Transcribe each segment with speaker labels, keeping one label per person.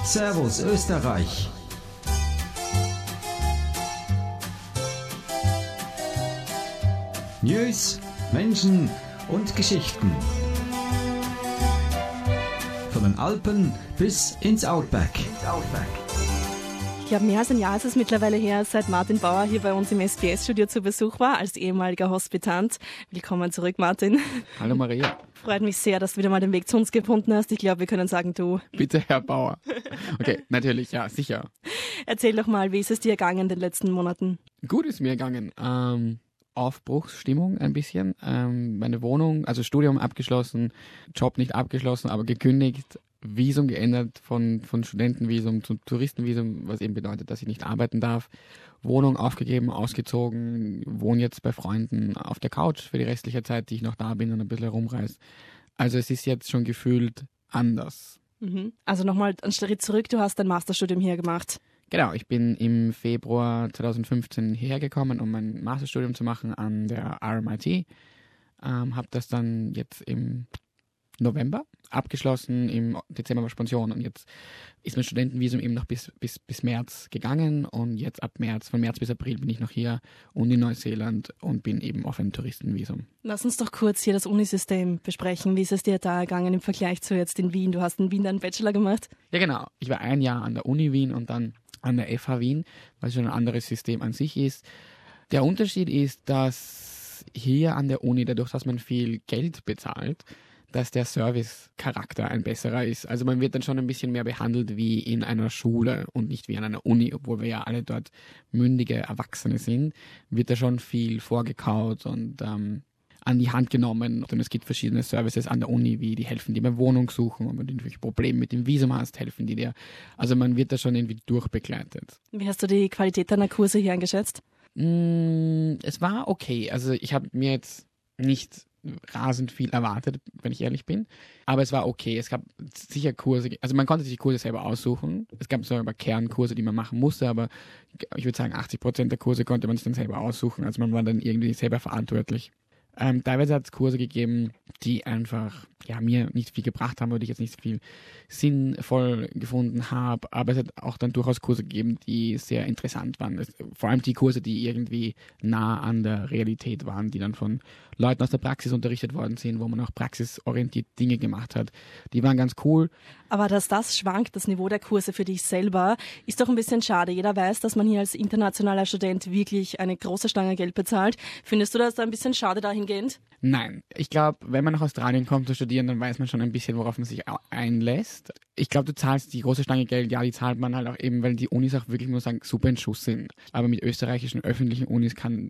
Speaker 1: Servus Österreich. News, Menschen und Geschichten. Von den Alpen bis ins Outback.
Speaker 2: Ich glaube, mehr als ein Jahr ist es mittlerweile her, seit Martin Bauer hier bei uns im SBS-Studio zu Besuch war, als ehemaliger Hospitant. Willkommen zurück, Martin.
Speaker 3: Hallo Maria.
Speaker 2: Freut mich sehr, dass du wieder mal den Weg zu uns gefunden hast. Ich glaube, wir können sagen, du.
Speaker 3: Bitte, Herr Bauer. Okay, natürlich, ja, sicher.
Speaker 2: Erzähl doch mal, wie ist es dir gegangen in den letzten Monaten?
Speaker 3: Gut ist mir gegangen. Aufbruchsstimmung ein bisschen. Meine Wohnung, also Studium abgeschlossen, Job nicht abgeschlossen, aber gekündigt. Visum geändert von Studentenvisum zu Touristenvisum, was eben bedeutet, dass ich nicht arbeiten darf. Wohnung aufgegeben, ausgezogen, wohne jetzt bei Freunden auf der Couch für die restliche Zeit, die ich noch da bin und ein bisschen herumreise. Also es ist jetzt schon gefühlt anders.
Speaker 2: Also nochmal einen Schritt zurück, du hast dein Masterstudium hier gemacht.
Speaker 3: Genau, ich bin im Februar 2015 hierher gekommen, um mein Masterstudium zu machen an der RMIT. Habe das dann jetzt im November abgeschlossen, im Dezember war Pension und jetzt ist mein Studentenvisum eben noch bis März gegangen und jetzt von März bis April bin ich noch hier und in Neuseeland und bin eben auf einem Touristenvisum.
Speaker 2: Lass uns doch kurz hier das Unisystem besprechen. Wie ist es dir da gegangen im Vergleich zu jetzt in Wien? Du hast in Wien deinen Bachelor gemacht.
Speaker 3: Ja genau, ich war ein Jahr an der Uni Wien und dann an der FH Wien, was schon ein anderes System an sich ist. Der Unterschied ist, dass hier an der Uni, dadurch, dass man viel Geld bezahlt, dass der Service-Charakter ein besserer ist. Also man wird dann schon ein bisschen mehr behandelt wie in einer Schule und nicht wie an einer Uni, obwohl wir ja alle dort mündige Erwachsene sind, wird da schon viel vorgekaut und an die Hand genommen. Und es gibt verschiedene Services an der Uni, wie die helfen dir bei Wohnung suchen und wenn du irgendwelche Probleme mit dem Visum hast, helfen die dir. Also man wird da schon irgendwie durchbegleitet.
Speaker 2: Wie hast du die Qualität deiner Kurse hier eingeschätzt?
Speaker 3: Es war okay. Also ich habe mir jetzt nicht rasend viel erwartet, wenn ich ehrlich bin. Aber es war okay. Es gab sicher Kurse, also man konnte sich die Kurse selber aussuchen. Es gab so aber Kernkurse, die man machen musste, aber ich würde sagen, 80% der Kurse konnte man sich dann selber aussuchen. Also man war dann irgendwie selber verantwortlich. Teilweise hat es Kurse gegeben, die einfach mir nicht viel gebracht haben oder die ich jetzt nicht viel sinnvoll gefunden habe. Aber es hat auch dann durchaus Kurse gegeben, die sehr interessant waren. Vor allem die Kurse, die irgendwie nah an der Realität waren, die dann von Leuten aus der Praxis unterrichtet worden sind, wo man auch praxisorientiert Dinge gemacht hat. Die waren ganz cool.
Speaker 2: Aber dass das schwankt, das Niveau der Kurse für dich selber, ist doch ein bisschen schade. Jeder weiß, dass man hier als internationaler Student wirklich eine große Stange Geld bezahlt. Findest du das da ein bisschen schade dahingehend?
Speaker 3: Nein, ich glaube, wenn man nach Australien kommt zu studieren, dann weiß man schon ein bisschen, worauf man sich einlässt. Ich glaube, du zahlst die große Stange Geld, die zahlt man halt auch eben, weil die Unis auch wirklich, muss sagen, super in Schuss sind. Aber mit österreichischen öffentlichen Unis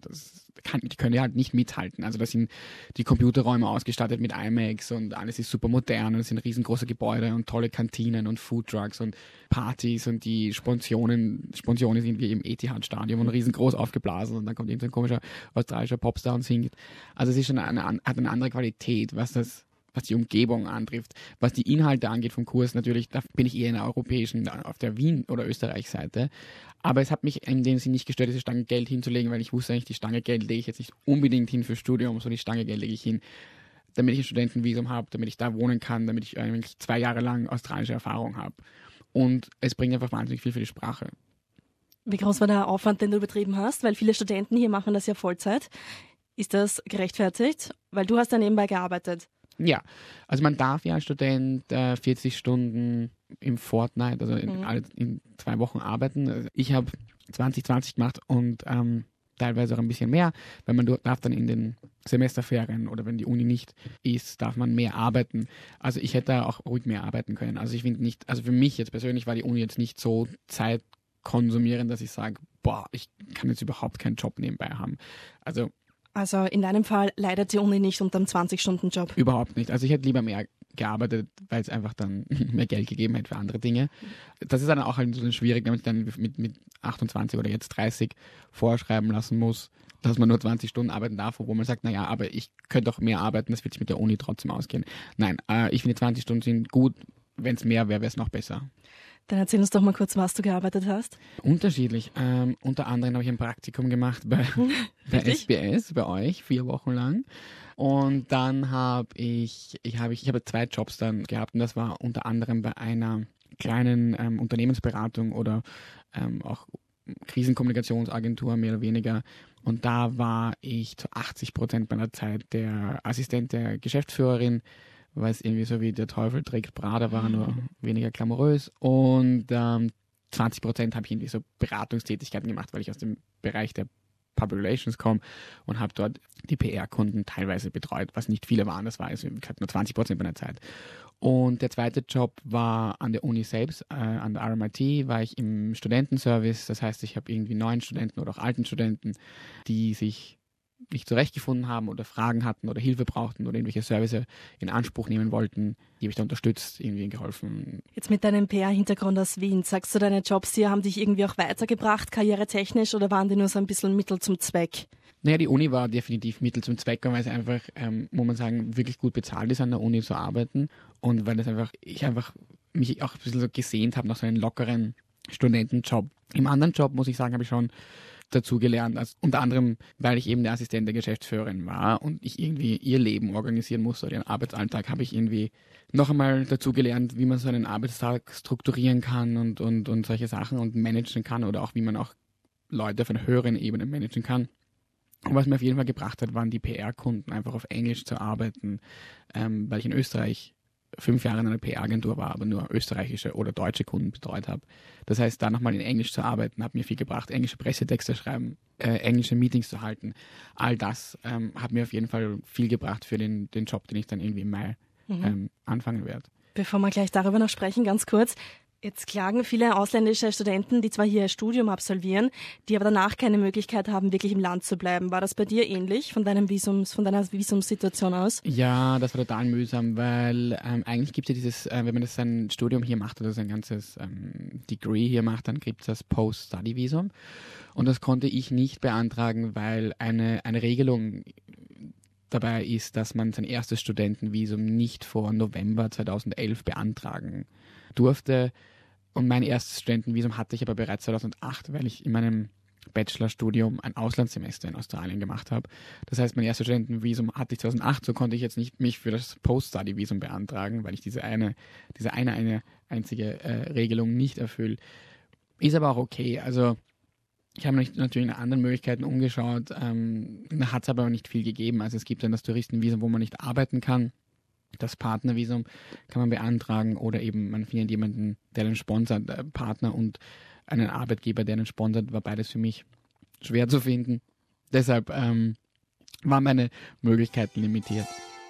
Speaker 3: die können ja halt nicht mithalten. Also da sind die Computerräume ausgestattet mit IMAX und alles ist super modern und es sind riesengroße Gebäude und tolle Kantinen und Foodtrucks und Partys und die Sponsionen sind wie im Etihad-Stadion und riesengroß aufgeblasen und dann kommt irgendein komischer australischer Popstar und singt. Also es ist schon hat eine andere Qualität, was die Umgebung antrifft. Was die Inhalte angeht vom Kurs, natürlich, da bin ich eher in der europäischen, auf der Wien- oder Österreich-Seite. Aber es hat mich in dem Sinn nicht gestört, diese Stange Geld hinzulegen, weil ich wusste eigentlich, die Stange Geld lege ich jetzt nicht unbedingt hin für Studium, sondern die Stange Geld lege ich hin, damit ich ein Studentenvisum habe, damit ich da wohnen kann, damit ich eigentlich 2 Jahre lang australische Erfahrung habe. Und es bringt einfach wahnsinnig viel für die Sprache.
Speaker 2: Wie groß war der Aufwand, den du betrieben hast? Weil viele Studenten hier machen das ja Vollzeit. Ist das gerechtfertigt? Weil du hast ja nebenbei gearbeitet.
Speaker 3: Ja, also man darf ja als Student 40 Stunden im Fortnight, also in 2 Wochen arbeiten. Also ich habe 20 gemacht und teilweise auch ein bisschen mehr, weil man darf dann in den Semesterferien oder wenn die Uni nicht ist, darf man mehr arbeiten. Also ich hätte auch ruhig mehr arbeiten können. Also ich finde nicht, also für mich jetzt persönlich war die Uni jetzt nicht so zeitkonsumierend, dass ich sage, ich kann jetzt überhaupt keinen Job nebenbei haben. Also
Speaker 2: in deinem Fall leidet die Uni nicht unter einem 20-Stunden-Job?
Speaker 3: Überhaupt nicht. Also ich hätte lieber mehr gearbeitet, weil es einfach dann mehr Geld gegeben hätte für andere Dinge. Das ist dann auch halt so schwierig, wenn man sich dann mit 28 oder jetzt 30 vorschreiben lassen muss, dass man nur 20 Stunden arbeiten darf, wo man sagt, aber ich könnte auch mehr arbeiten, das wird sich mit der Uni trotzdem ausgehen. Nein, ich finde 20 Stunden sind gut, wenn es mehr wäre, wäre es noch besser.
Speaker 2: Dann erzähl uns doch mal kurz, was du gearbeitet hast.
Speaker 3: Unterschiedlich. Unter anderem habe ich ein Praktikum gemacht bei SBS, bei euch, 4 Wochen lang. Und dann habe ich habe 2 Jobs dann gehabt und das war unter anderem bei einer kleinen Unternehmensberatung oder auch Krisenkommunikationsagentur mehr oder weniger. Und da war ich zu 80% meiner Zeit der Assistent der Geschäftsführerin, weil es irgendwie so wie der Teufel trägt Prada war, nur weniger glamourös. Und 20% habe ich irgendwie so Beratungstätigkeiten gemacht, weil ich aus dem Bereich der Public Relations komme und habe dort die PR-Kunden teilweise betreut, was nicht viele waren. Das war also nur 20% meiner Zeit. Und der zweite Job war an der Uni selbst, an der RMIT, war ich im Studentenservice. Das heißt, ich habe irgendwie neuen Studenten oder auch alten Studenten, die sich nicht zurechtgefunden haben oder Fragen hatten oder Hilfe brauchten oder irgendwelche Services in Anspruch nehmen wollten, die habe ich da unterstützt, irgendwie geholfen.
Speaker 2: Jetzt mit deinem PR-Hintergrund aus Wien, sagst du, deine Jobs hier haben dich irgendwie auch weitergebracht, karrieretechnisch, oder waren die nur so ein bisschen Mittel zum Zweck?
Speaker 3: Naja, die Uni war definitiv Mittel zum Zweck, weil es einfach, muss man sagen, wirklich gut bezahlt ist, an der Uni zu arbeiten und weil ich mich auch ein bisschen so gesehnt habe nach so einem lockeren Studentenjob. Im anderen Job, muss ich sagen, habe ich schon dazu gelernt, also unter anderem, weil ich eben der Assistent der Geschäftsführerin war und ich irgendwie ihr Leben organisieren musste oder ihren Arbeitsalltag, habe ich irgendwie noch einmal dazu gelernt, wie man so einen Arbeitstag strukturieren kann und solche Sachen und managen kann oder auch wie man auch Leute auf einer höheren Ebene managen kann. Und was mir auf jeden Fall gebracht hat, waren die PR-Kunden, einfach auf Englisch zu arbeiten, weil ich in Österreich 5 Jahre in einer PR-Agentur war, aber nur österreichische oder deutsche Kunden betreut habe. Das heißt, da nochmal in Englisch zu arbeiten, hat mir viel gebracht. Englische Pressetexte schreiben, englische Meetings zu halten. All das hat mir auf jeden Fall viel gebracht für den Job, den ich dann irgendwie im Mai anfangen werde.
Speaker 2: Bevor wir gleich darüber noch sprechen, ganz kurz. Jetzt klagen viele ausländische Studenten, die zwar hier ihr Studium absolvieren, die aber danach keine Möglichkeit haben, wirklich im Land zu bleiben. War das bei dir ähnlich von deiner Visumssituation aus?
Speaker 3: Ja, das war total mühsam, weil eigentlich gibt es ja dieses, wenn man das sein Studium hier macht oder sein ganzes Degree hier macht, dann gibt es das Post-Study-Visum. Und das konnte ich nicht beantragen, weil eine Regelung dabei ist, dass man sein erstes Studentenvisum nicht vor November 2011 beantragen durfte. Und mein erstes Studentenvisum hatte ich aber bereits 2008, weil ich in meinem Bachelorstudium ein Auslandssemester in Australien gemacht habe. Das heißt, mein erstes Studentenvisum hatte ich 2008, so konnte ich jetzt nicht mich für das Post-Study-Visum beantragen, weil ich diese einzige Regelung nicht erfülle. Ist aber auch okay. Also ich habe mich natürlich nach anderen Möglichkeiten umgeschaut, hat es aber nicht viel gegeben. Also es gibt dann das Touristenvisum, wo man nicht arbeiten kann. Das Partnervisum kann man beantragen oder eben man findet jemanden, der den sponsert, Partner und einen Arbeitgeber, der den sponsert, war beides für mich schwer zu finden. Deshalb waren meine Möglichkeiten limitiert.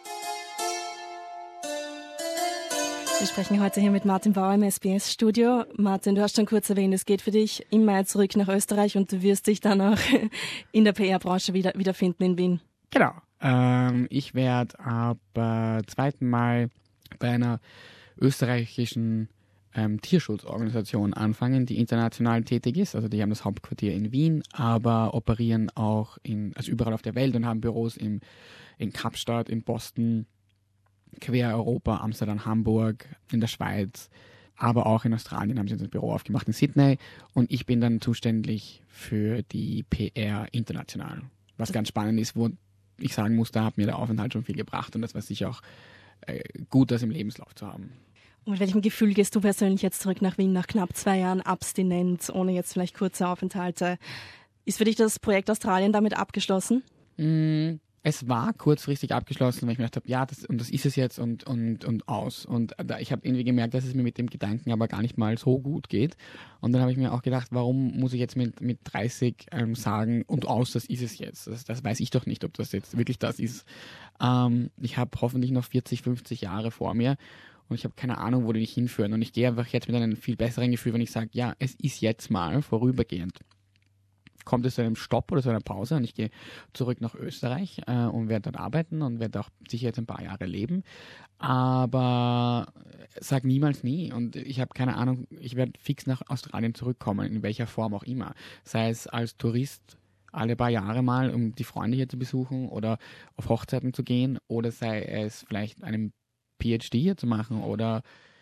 Speaker 2: Wir sprechen heute hier mit Martin Bauer im SBS-Studio. Martin, du hast schon kurz erwähnt, es geht für dich im Mai zurück nach Österreich und du wirst dich dann auch in der PR-Branche wiederfinden in Wien.
Speaker 3: Genau. Ich werde ab 2. Mai bei einer österreichischen Tierschutzorganisation anfangen, die international tätig ist. Also die haben das Hauptquartier in Wien, aber operieren auch also überall auf der Welt und haben Büros in Kapstadt, in Boston, quer Europa, Amsterdam, Hamburg, in der Schweiz, aber auch in Australien haben sie ein Büro aufgemacht in Sydney und ich bin dann zuständig für die PR international. Was ganz spannend ist, wo ich sagen muss, da hat mir der Aufenthalt schon viel gebracht und das war sicher auch gut, das im Lebenslauf zu haben.
Speaker 2: Und mit welchem Gefühl gehst du persönlich jetzt zurück nach Wien nach knapp 2 Jahren Abstinenz, ohne jetzt vielleicht kurze Aufenthalte? Ist für dich das Projekt Australien damit abgeschlossen?
Speaker 3: Es war kurzfristig abgeschlossen, weil ich mir gedacht habe, ja, das ist es jetzt und aus. Und ich habe irgendwie gemerkt, dass es mir mit dem Gedanken aber gar nicht mal so gut geht. Und dann habe ich mir auch gedacht, warum muss ich jetzt mit 30 sagen und aus, das ist es jetzt. Das weiß ich doch nicht, ob das jetzt wirklich das ist. Ich habe hoffentlich noch 40, 50 Jahre vor mir und ich habe keine Ahnung, wo die mich hinführen. Und ich gehe einfach jetzt mit einem viel besseren Gefühl, wenn ich sage, ja, es ist jetzt mal vorübergehend. Kommt es zu einem Stopp oder zu einer Pause und ich gehe zurück nach Österreich und werde dort arbeiten und werde auch sicher jetzt ein paar Jahre leben. Aber sag niemals nie und ich habe keine Ahnung, ich werde fix nach Australien zurückkommen, in welcher Form auch immer. Sei es als Tourist alle paar Jahre mal, um die Freunde hier zu besuchen oder auf Hochzeiten zu gehen oder sei es vielleicht einen PhD hier zu machen oder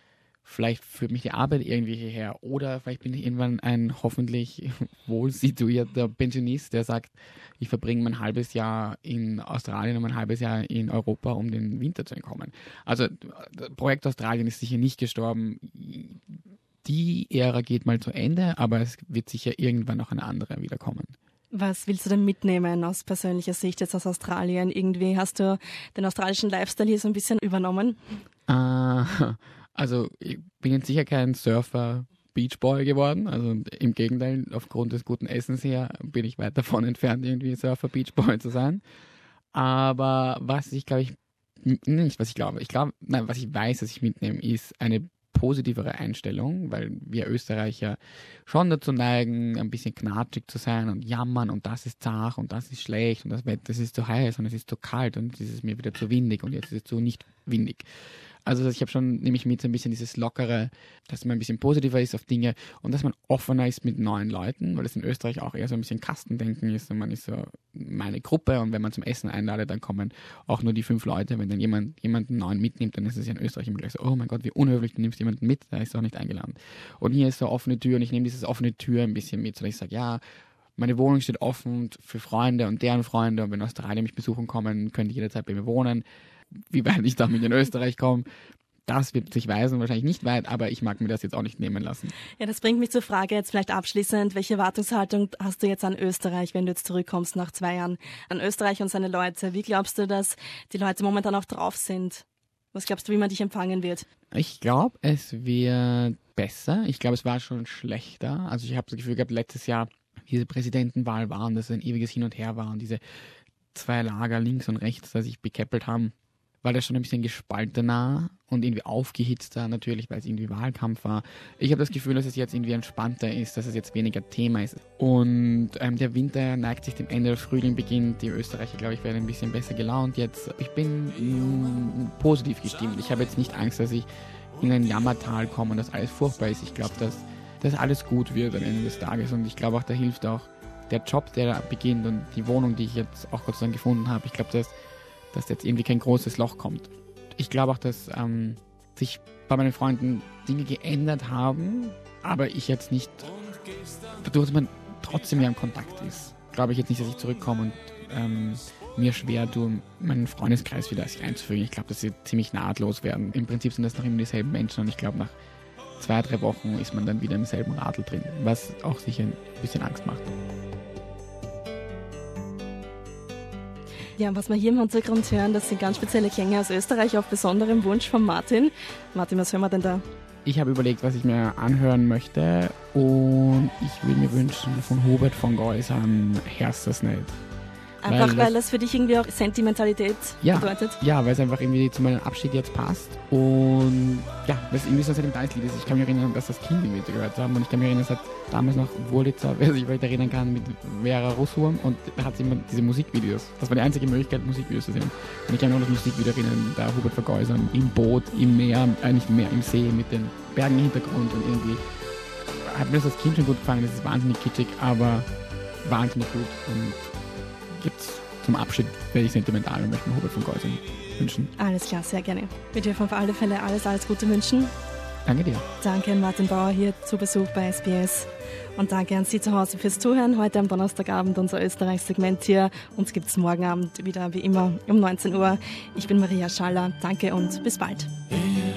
Speaker 3: vielleicht führt mich die Arbeit irgendwie hierher oder vielleicht bin ich irgendwann ein hoffentlich wohl situierter Pensionist, der sagt, ich verbringe mein halbes Jahr in Australien und mein halbes Jahr in Europa, um den Winter zu entkommen. Also das Projekt Australien ist sicher nicht gestorben. Die Ära geht mal zu Ende, aber es wird sicher irgendwann noch eine andere wiederkommen.
Speaker 2: Was willst du denn mitnehmen aus persönlicher Sicht jetzt aus Australien? Irgendwie hast du den australischen Lifestyle hier so ein bisschen übernommen?
Speaker 3: Also ich bin jetzt sicher kein Surfer Beachboy geworden, also im Gegenteil, aufgrund des guten Essens her bin ich weit davon entfernt, irgendwie Surfer Beachboy zu sein. Aber was ich weiß, dass ich mitnehme, ist eine positivere Einstellung, weil wir Österreicher schon dazu neigen, ein bisschen knatschig zu sein und jammern und das ist zart und das ist schlecht und das Wetter, das ist zu heiß und es ist zu kalt und es ist mir wieder zu windig und jetzt ist es zu nicht windig. Also ich habe schon, nehme ich mit, so ein bisschen dieses Lockere, dass man ein bisschen positiver ist auf Dinge und dass man offener ist mit neuen Leuten, weil es in Österreich auch eher so ein bisschen Kastendenken ist und man ist so meine Gruppe und wenn man zum Essen einladet, dann kommen auch nur die 5 Leute. Wenn dann jemanden neuen mitnimmt, dann ist es ja in Österreich immer gleich so, oh mein Gott, wie unhöflich, du nimmst jemanden mit, der ist auch nicht eingeladen. Und hier ist so offene Tür und ich nehme dieses offene Tür ein bisschen mit, so dass ich sage, ja, meine Wohnung steht offen für Freunde und deren Freunde und wenn Australier mich besuchen kommen, können die jederzeit bei mir wohnen. Wie weit ich damit in Österreich komme, das wird sich weisen, wahrscheinlich nicht weit, aber ich mag mir das jetzt auch nicht nehmen lassen.
Speaker 2: Ja, das bringt mich zur Frage jetzt vielleicht abschließend, welche Erwartungshaltung hast du jetzt an Österreich, wenn du jetzt zurückkommst nach 2 Jahren, an Österreich und seine Leute? Wie glaubst du, dass die Leute momentan auch drauf sind? Was glaubst du, wie man dich empfangen wird?
Speaker 3: Ich glaube, es wird besser. Ich glaube, es war schon schlechter. Also ich habe das Gefühl gehabt, letztes Jahr, wie diese Präsidentenwahl waren, dass es ein ewiges Hin und Her war und diese 2 Lager links und rechts, die sich bekäppelt haben, war das schon ein bisschen gespaltener und irgendwie aufgehitzter natürlich, weil es irgendwie Wahlkampf war. Ich habe das Gefühl, dass es jetzt irgendwie entspannter ist, dass es jetzt weniger Thema ist. Und der Winter neigt sich dem Ende, der Frühling beginnt. Die Österreicher, glaube ich, werden ein bisschen besser gelaunt jetzt. Ich bin positiv gestimmt. Ich habe jetzt nicht Angst, dass ich in ein Jammertal komme und dass alles furchtbar ist. Ich glaube, dass alles gut wird am Ende des Tages und ich glaube auch, da hilft auch der Job, der da beginnt und die Wohnung, die ich jetzt auch Gott sei Dank gefunden habe. Ich glaube, dass jetzt irgendwie kein großes Loch kommt. Ich glaube auch, dass sich bei meinen Freunden Dinge geändert haben, aber ich jetzt nicht, dadurch, dass man trotzdem ja im Kontakt ist, glaube ich jetzt nicht, dass ich zurückkomme und mir schwer tue, meinen Freundeskreis wieder sich einzufügen. Ich glaube, dass sie ziemlich nahtlos werden. Im Prinzip sind das noch immer dieselben Menschen und ich glaube, nach 2-3 Wochen ist man dann wieder im selben Radl drin, was auch sicher ein bisschen Angst macht.
Speaker 2: Ja, was wir hier im Hintergrund hören, das sind ganz spezielle Klänge aus Österreich auf besonderem Wunsch von Martin. Martin, was hören wir denn da?
Speaker 3: Ich habe überlegt, was ich mir anhören möchte und ich würde mir wünschen von Hubert von Geusern Herst das nicht.
Speaker 2: Einfach weil das für dich irgendwie auch Sentimentalität bedeutet?
Speaker 3: Ja, weil es einfach irgendwie zu meinem Abschied jetzt passt und ja, weil es irgendwie so ein sentimentales Lied ist. Ich kann mich erinnern, dass das Kind irgendwie gehört haben und ich kann mich erinnern, es hat damals noch Wurlitzer, wer sich vielleicht erinnern kann, mit Vera Russwurm und da hat sie immer diese Musikvideos. Das war die einzige Möglichkeit, Musikvideos zu sehen. Und ich kann mich noch das Musikvideo erinnern, da Hubert von Geusern im Boot, im Meer, nicht im Meer, im See mit den Bergen im Hintergrund und irgendwie hat mir das als Kind schon gut gefallen. Das ist wahnsinnig kitschig, aber wahnsinnig gut und jetzt zum Abschied werde ich sentimental und möchte mir Hubert von Geusern wünschen.
Speaker 2: Alles klar, sehr gerne. Wir dürfen auf alle Fälle alles Gute wünschen.
Speaker 3: Danke dir.
Speaker 2: Danke an Martin Bauer hier zu Besuch bei SBS. Und danke an Sie zu Hause fürs Zuhören. Heute am Donnerstagabend unser Österreich-Segment hier. Uns gibt es morgen Abend wieder wie immer um 19 Uhr. Ich bin Maria Schaller. Danke und bis bald.